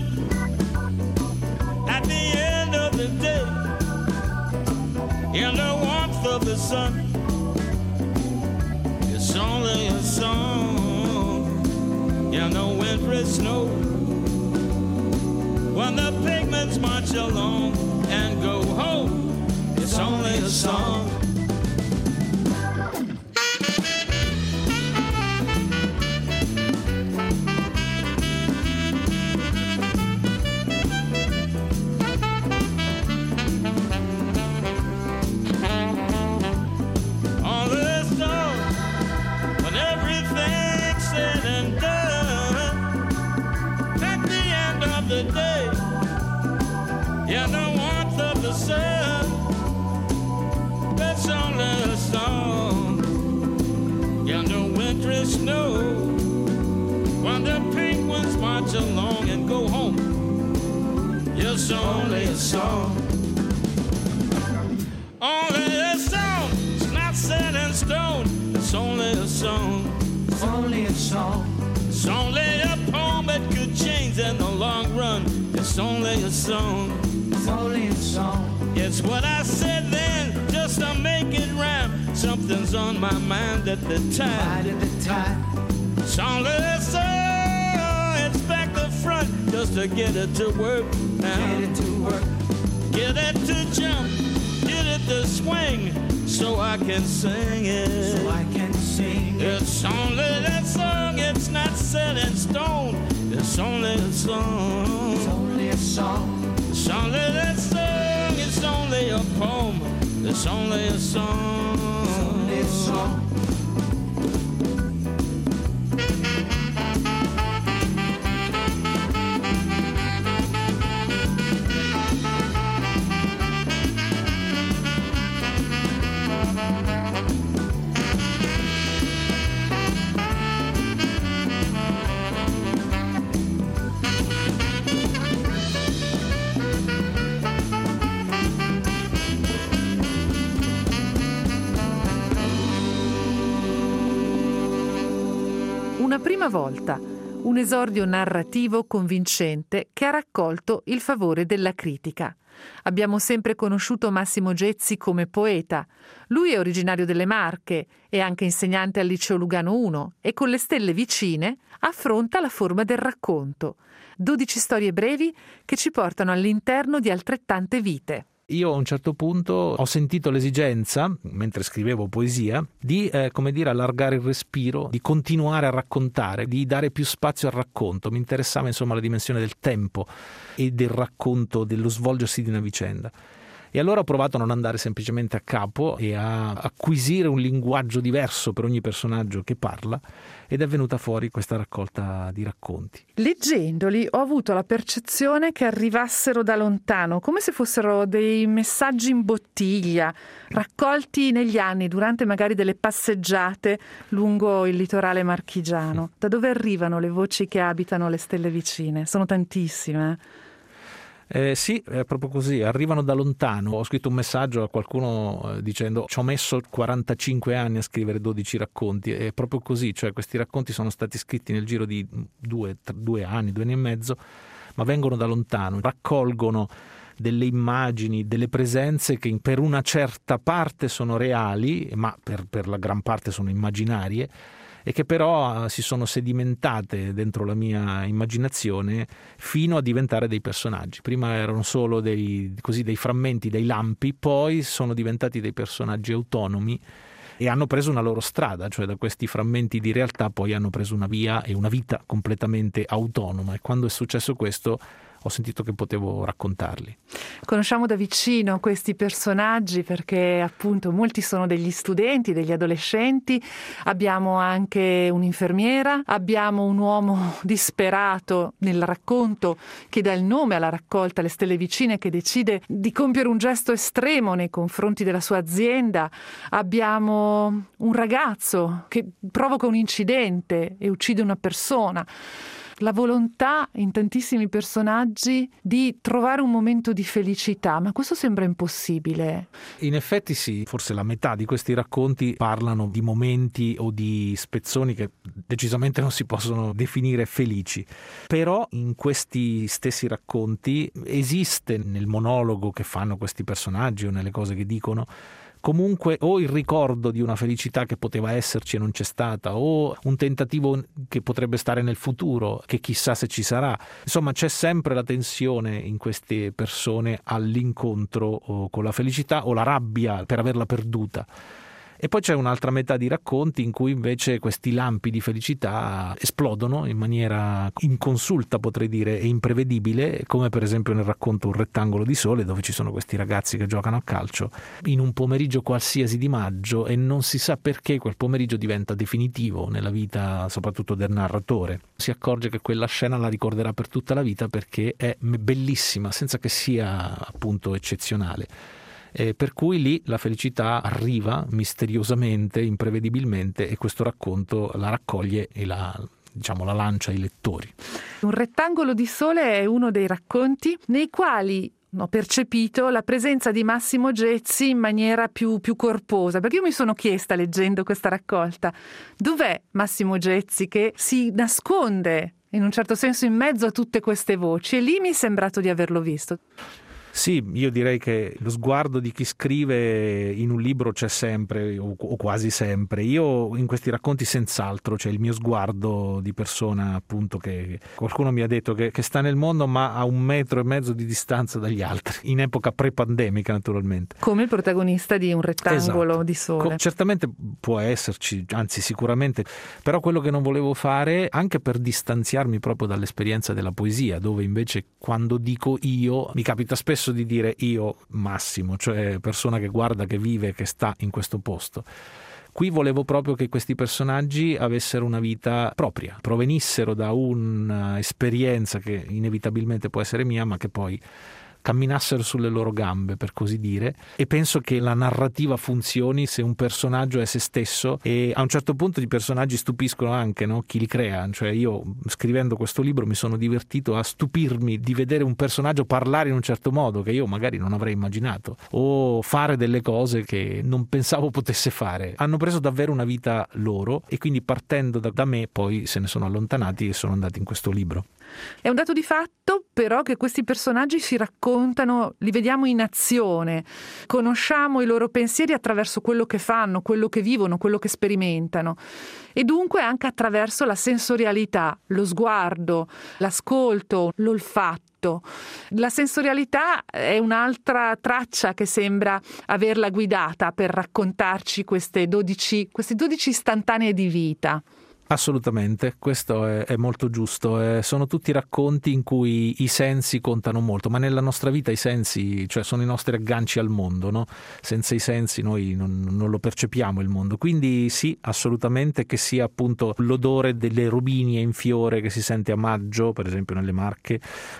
at the end of the day, in the warmth of the sun, it's only a song. In the wintry snow, when the pigments march along and go home, it's only a song. Snow, when the penguins march along and go home, it's only a song. Only a song, it's not set in stone, it's only a song. It's only a song. It's only a poem that could change in the long run, it's only a song. It's only a song. It's what I said then, just just to make it rhyme. Something's on my mind at the time. Right at the time. Song of song, it's back to front, just to get it to work now. Get it to work. Get it to jump, get it to swing, so I can sing it. So I can sing it. It's only that song, it's not set in stone. It's only a song. It's only a song. It's only that song, it's only a poem. It's only a song. It's only a song. Una prima volta, un esordio narrativo convincente che ha raccolto il favore della critica. Abbiamo sempre conosciuto Massimo Gezzi come poeta. Lui è originario delle Marche, è anche insegnante al Liceo Lugano uno e con Le stelle vicine affronta la forma del racconto. dodici storie brevi che ci portano all'interno di altrettante vite. Io a un certo punto ho sentito l'esigenza, mentre scrivevo poesia, di eh, come dire, allargare il respiro, di continuare a raccontare, di dare più spazio al racconto. Mi interessava insomma la dimensione del tempo e del racconto, dello svolgersi di una vicenda. E allora ho provato a non andare semplicemente a capo e a acquisire un linguaggio diverso per ogni personaggio che parla, ed è venuta fuori questa raccolta di racconti. Leggendoli ho avuto la percezione che arrivassero da lontano, come se fossero dei messaggi in bottiglia, raccolti negli anni durante magari delle passeggiate lungo il litorale marchigiano. Da dove arrivano le voci che abitano le stelle vicine? Sono tantissime. Eh, sì, è proprio così, arrivano da lontano. Ho scritto un messaggio a qualcuno eh, dicendo: ci ho messo quarantacinque anni a scrivere dodici racconti. È proprio così, cioè questi racconti sono stati scritti nel giro di due, tre, due anni, due anni e mezzo, ma vengono da lontano, raccolgono delle immagini, delle presenze che per una certa parte sono reali, ma per, per la gran parte sono immaginarie, e che però si sono sedimentate dentro la mia immaginazione fino a diventare dei personaggi. Prima erano solo dei, così, dei frammenti, dei lampi, poi sono diventati dei personaggi autonomi e hanno preso una loro strada, cioè da questi frammenti di realtà poi hanno preso una via e una vita completamente autonoma, e quando è successo questo ho sentito che potevo raccontarli. Conosciamo da vicino questi personaggi perché appunto molti sono degli studenti, degli adolescenti, abbiamo anche un'infermiera, abbiamo un uomo disperato nel racconto che dà il nome alla raccolta Le stelle vicine, che decide di compiere un gesto estremo nei confronti della sua azienda, abbiamo un ragazzo che provoca un incidente e uccide una persona. La volontà in tantissimi personaggi di trovare un momento di felicità, ma questo sembra impossibile. In effetti sì, forse la metà di questi racconti parlano di momenti o di spezzoni che decisamente non si possono definire felici, però in questi stessi racconti esiste, nel monologo che fanno questi personaggi o nelle cose che dicono, comunque o il ricordo di una felicità che poteva esserci e non c'è stata, o un tentativo che potrebbe stare nel futuro, che chissà se ci sarà. Insomma, c'è sempre la tensione in queste persone all'incontro con la felicità o la rabbia per averla perduta. E poi c'è un'altra metà di racconti in cui invece questi lampi di felicità esplodono in maniera inconsulta, potrei dire, e imprevedibile, come per esempio nel racconto Un rettangolo di sole, dove ci sono questi ragazzi che giocano a calcio in un pomeriggio qualsiasi di maggio, e non si sa perché quel pomeriggio diventa definitivo nella vita soprattutto del narratore. Si accorge che quella scena la ricorderà per tutta la vita perché è bellissima, senza che sia appunto eccezionale. Eh, per cui lì la felicità arriva misteriosamente, imprevedibilmente, e questo racconto la raccoglie e la, diciamo, la lancia ai lettori. Un rettangolo di sole è uno dei racconti nei quali ho percepito la presenza di Massimo Gezzi in maniera più, più corposa, perché io mi sono chiesta, leggendo questa raccolta, dov'è Massimo Gezzi che si nasconde in un certo senso in mezzo a tutte queste voci, e lì mi è sembrato di averlo visto. Sì, io direi che lo sguardo di chi scrive in un libro c'è sempre, o, o quasi sempre. Io in questi racconti senz'altro c'è il mio sguardo di persona, appunto, che qualcuno mi ha detto che, che sta nel mondo ma a un metro e mezzo di distanza dagli altri, in epoca pre-pandemica naturalmente. Come il protagonista di Un rettangolo Esatto. di sole. Co- certamente può esserci, anzi sicuramente, però quello che non volevo fare, anche per distanziarmi proprio dall'esperienza della poesia, dove invece quando dico io, mi capita spesso di dire io Massimo, cioè persona che guarda, che vive, che sta in questo posto. Qui volevo proprio che questi personaggi avessero una vita propria, provenissero da un'esperienza che inevitabilmente può essere mia, ma che poi camminassero sulle loro gambe, per così dire, e penso che la narrativa funzioni se un personaggio è se stesso, e a un certo punto i personaggi stupiscono anche, no? Chi li crea. Cioè io scrivendo questo libro mi sono divertito a stupirmi di vedere un personaggio parlare in un certo modo che io magari non avrei immaginato, o fare delle cose che non pensavo potesse fare. Hanno preso davvero una vita loro, e quindi partendo da, da me poi se ne sono allontanati e sono andati in questo libro. È un dato di fatto però che questi personaggi si raccontano, li vediamo in azione, conosciamo i loro pensieri attraverso quello che fanno, quello che vivono, quello che sperimentano, e dunque anche attraverso la sensorialità, lo sguardo, l'ascolto, l'olfatto. La sensorialità è un'altra traccia che sembra averla guidata per raccontarci queste dodici, queste dodici istantanee di vita. Assolutamente, questo è, è molto giusto. Eh, sono tutti racconti in cui i sensi contano molto, ma nella nostra vita i sensi, cioè, sono i nostri agganci al mondo, no? Senza i sensi noi non, non lo percepiamo il mondo. Quindi sì, assolutamente, che sia appunto l'odore delle robinie in fiore che si sente a maggio, per esempio nelle Marche,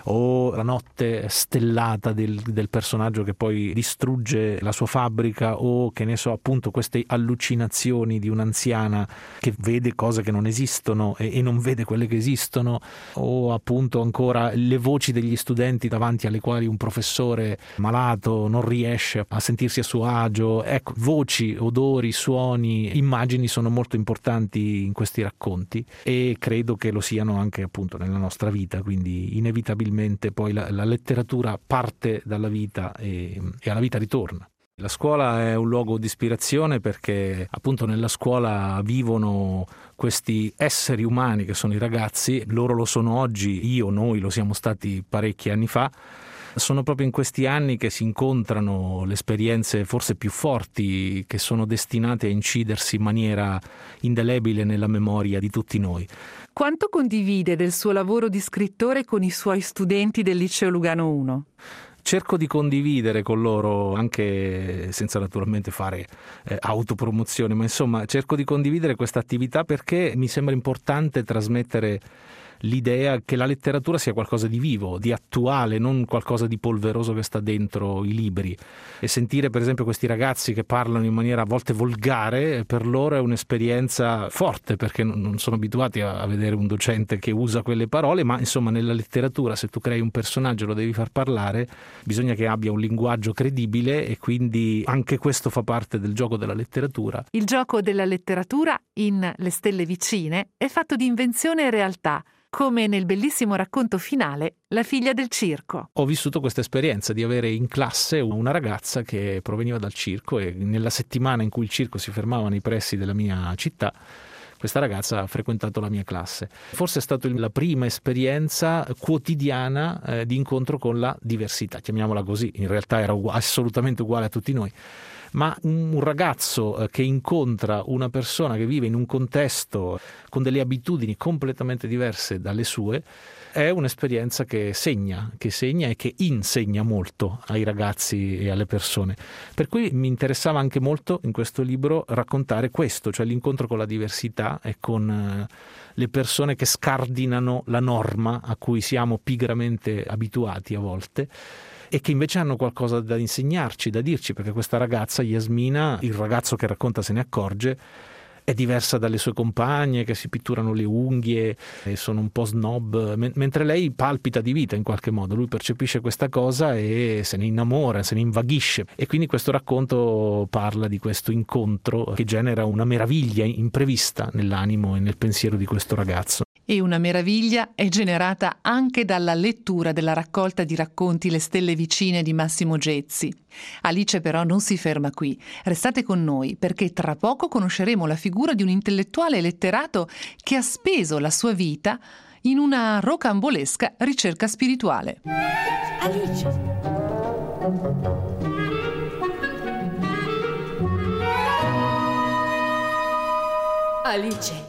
o la notte stellata del, del personaggio che poi distrugge la sua fabbrica, o che ne so, appunto queste allucinazioni di un'anziana che vede cose che non esistono e, e non vede quelle che esistono, o appunto ancora le voci degli studenti davanti alle quali un professore malato non riesce a sentirsi a suo agio. Ecco, voci, odori, suoni, immagini sono molto importanti in questi racconti, e credo che lo siano anche appunto nella nostra vita, quindi inevitabilmente poi la, la letteratura parte dalla vita e, e alla vita ritorna. La scuola è un luogo di ispirazione perché appunto nella scuola vivono questi esseri umani che sono i ragazzi. Loro lo sono oggi, io, noi lo siamo stati parecchi anni fa. Sono proprio in questi anni che si incontrano le esperienze forse più forti, che sono destinate a incidersi in maniera indelebile nella memoria di tutti noi. Quanto condivide del suo lavoro di scrittore con i suoi studenti del Liceo Lugano uno? Cerco di condividere con loro, anche senza naturalmente fare eh, autopromozione, ma insomma cerco di condividere questa attività perché mi sembra importante trasmettere l'idea che la letteratura sia qualcosa di vivo, di attuale, non qualcosa di polveroso che sta dentro i libri. E sentire per esempio questi ragazzi che parlano in maniera a volte volgare, per loro è un'esperienza forte, perché non sono abituati a vedere un docente che usa quelle parole, ma insomma nella letteratura se tu crei un personaggio e lo devi far parlare, bisogna che abbia un linguaggio credibile, e quindi anche questo fa parte del gioco della letteratura. Il gioco della letteratura in Le stelle vicine è fatto di invenzione e realtà, come nel bellissimo racconto finale La figlia del circo. Ho vissuto questa esperienza di avere in classe una ragazza che proveniva dal circo, e nella settimana in cui il circo si fermava nei pressi della mia città, questa ragazza ha frequentato la mia classe. Forse è stata la prima esperienza quotidiana eh, di incontro con la diversità, chiamiamola così, in realtà era ugu- assolutamente uguale a tutti noi. Ma un ragazzo che incontra una persona che vive in un contesto con delle abitudini completamente diverse dalle sue è un'esperienza che segna, che segna e che insegna molto ai ragazzi e alle persone. Per cui mi interessava anche molto in questo libro raccontare questo, cioè l'incontro con la diversità e con le persone che scardinano la norma a cui siamo pigramente abituati a volte, e che invece hanno qualcosa da insegnarci, da dirci, perché questa ragazza, Yasmina, il ragazzo che racconta se ne accorge, è diversa dalle sue compagne che si pitturano le unghie e sono un po' snob, men- mentre lei palpita di vita in qualche modo. Lui percepisce questa cosa e se ne innamora, se ne invaghisce, e quindi questo racconto parla di questo incontro che genera una meraviglia imprevista nell'animo e nel pensiero di questo ragazzo. E una meraviglia è generata anche dalla lettura della raccolta di racconti Le stelle vicine di Massimo Gezzi. Alice però non si ferma qui. Restate con noi perché tra poco conosceremo la figura di un intellettuale letterato che ha speso la sua vita in una rocambolesca ricerca spirituale. Alice. Alice.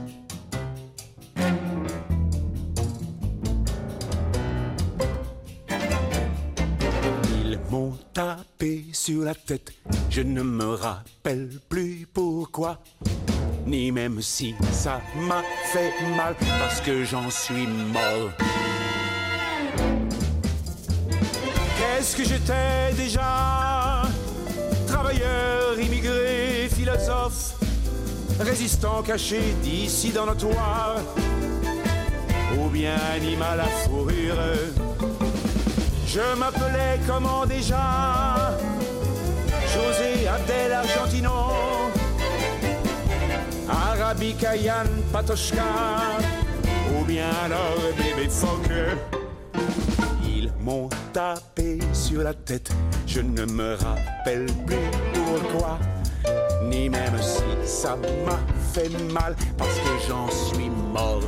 Ils m'ont tapé sur la tête, je ne me rappelle plus pourquoi, ni même si ça m'a fait mal, parce que j'en suis mort. Qu'est-ce que j'étais déjà? Travailleur, immigré, philosophe, résistant caché, dissident notoire, ou bien animal à fourrure. Je m'appelais comment déjà? José Abdel Argentino, Arabica Yann Patochka, ou bien alors bébé phoque. Ils m'ont tapé sur la tête, je ne me rappelle plus pourquoi, ni même si ça m'a fait mal, parce que j'en suis mort.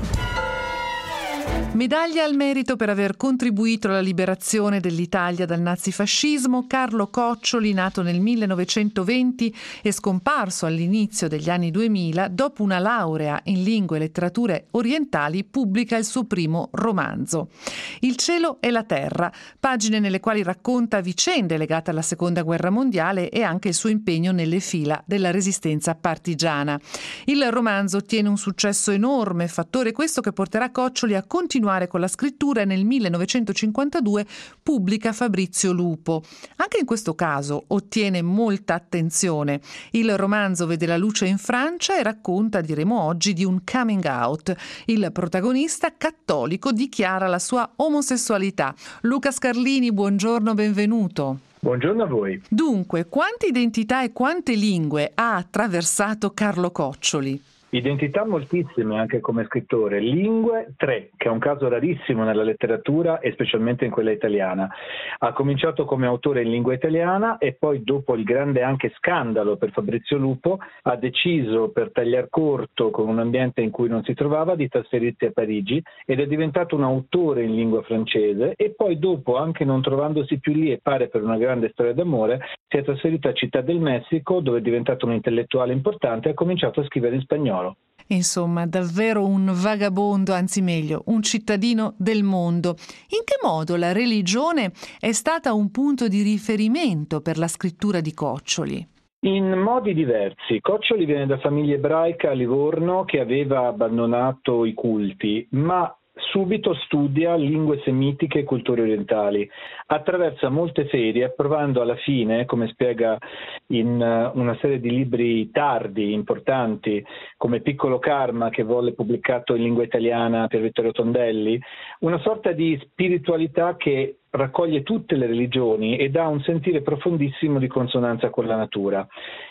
Medaglia al merito per aver contribuito alla liberazione dell'Italia dal nazifascismo, Carlo Coccioli, nato nel millenovecentoventi e scomparso all'inizio degli anni duemila, dopo una laurea in lingue e letterature orientali, pubblica il suo primo romanzo. Il cielo e la terra, pagine nelle quali racconta vicende legate alla Seconda Guerra Mondiale e anche il suo impegno nelle fila della resistenza partigiana. Il romanzo ottiene un successo enorme, fattore questo che porterà Coccioli a continuare con la scrittura e nel millenovecentocinquantadue pubblica Fabrizio Lupo. Anche in questo caso ottiene molta attenzione. Il romanzo vede la luce in Francia e racconta, diremo oggi, di un coming out. Il protagonista cattolico dichiara la sua omosessualità. Luca Scarlini, buongiorno, benvenuto. Buongiorno a voi. Dunque, quante identità e quante lingue ha attraversato Carlo Coccioli? Identità moltissime anche come scrittore, lingue tre, che è un caso rarissimo nella letteratura e specialmente in quella italiana. Ha cominciato come autore in lingua italiana e poi, dopo il grande anche scandalo per Fabrizio Lupo, ha deciso, per tagliar corto con un ambiente in cui non si trovava, di trasferirsi a Parigi ed è diventato un autore in lingua francese e poi, dopo, anche non trovandosi più lì e pare per una grande storia d'amore, si è trasferito a Città del Messico, dove è diventato un intellettuale importante e ha cominciato a scrivere in spagnolo. Insomma, davvero un vagabondo, anzi meglio, un cittadino del mondo. In che modo la religione è stata un punto di riferimento per la scrittura di Coccioli? In modi diversi. Coccioli viene da famiglia ebraica a Livorno che aveva abbandonato i culti, ma subito studia lingue semitiche e culture orientali. Attraversa molte ferie, provando alla fine, come spiega in una serie di libri tardi, importanti, come Piccolo Karma, che volle pubblicato in lingua italiana per Vittorio Tondelli, una sorta di spiritualità che raccoglie tutte le religioni e dà un sentire profondissimo di consonanza con la natura.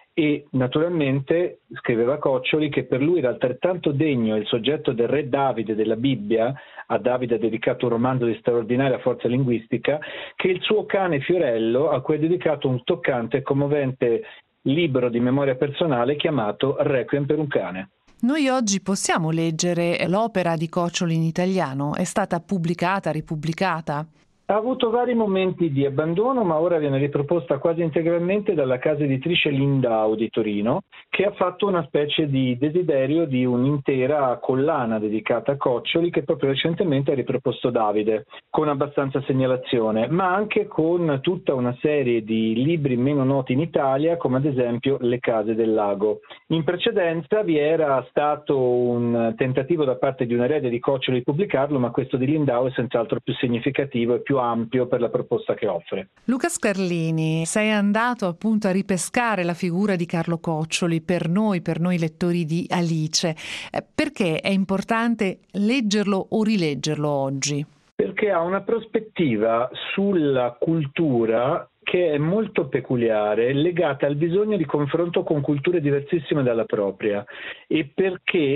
E naturalmente scriveva Coccioli che per lui era altrettanto degno il soggetto del re Davide della Bibbia, a Davide ha dedicato un romanzo di straordinaria forza linguistica, che il suo cane Fiorello, a cui ha dedicato un toccante e commovente libro di memoria personale chiamato Requiem per un cane. Noi oggi possiamo leggere l'opera di Coccioli in italiano? È stata pubblicata, ripubblicata? Ha avuto vari momenti di abbandono, ma ora viene riproposta quasi integralmente dalla casa editrice Lindau di Torino, che ha fatto una specie di desiderio di un'intera collana dedicata a Coccioli, che proprio recentemente ha riproposto Davide, con abbastanza segnalazione, ma anche con tutta una serie di libri meno noti in Italia, come ad esempio Le case del lago. In precedenza vi era stato un tentativo da parte di un erede di Coccioli di pubblicarlo, ma questo di Lindau è senz'altro più significativo e più ampio per la proposta che offre. Luca Scarlini, sei andato appunto a ripescare la figura di Carlo Coccioli per noi, per noi lettori di Alice. Perché è importante leggerlo o rileggerlo oggi? Perché ha una prospettiva sulla cultura che è molto peculiare, legata al bisogno di confronto con culture diversissime dalla propria, e perché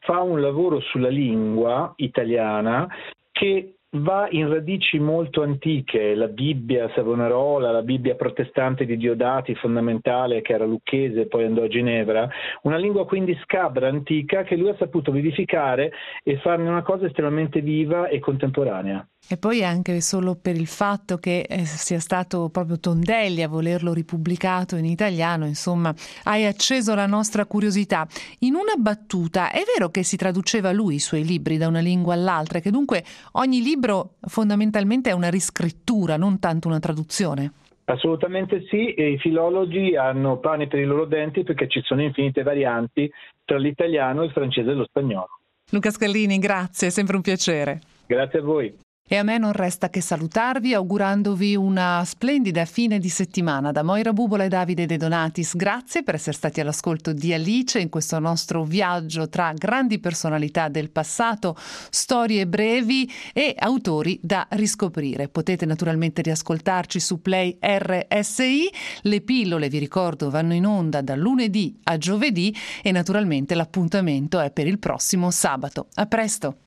fa un lavoro sulla lingua italiana che va in radici molto antiche, la Bibbia Savonarola, la Bibbia protestante di Diodati, fondamentale, che era lucchese, poi andò a Ginevra, una lingua quindi scabra, antica, che lui ha saputo vivificare e farne una cosa estremamente viva e contemporanea. E poi anche solo per il fatto che eh, sia stato proprio Tondelli a volerlo ripubblicato in italiano, insomma, hai acceso la nostra curiosità. In una battuta, è vero che si traduceva lui i suoi libri da una lingua all'altra, e che dunque ogni libro fondamentalmente è una riscrittura, non tanto una traduzione? Assolutamente sì, e i filologi hanno pane per i loro denti perché ci sono infinite varianti tra l'italiano, il francese e lo spagnolo. Luca Scalini, grazie, è sempre un piacere. Grazie a voi. E a me non resta che salutarvi augurandovi una splendida fine di settimana. Da Moira Bubola e Davide De Donatis, grazie per essere stati all'ascolto di Alice in questo nostro viaggio tra grandi personalità del passato, storie brevi e autori da riscoprire. Potete naturalmente riascoltarci su Play R S I. Le pillole, vi ricordo, vanno in onda da lunedì a giovedì e naturalmente l'appuntamento è per il prossimo sabato. A presto!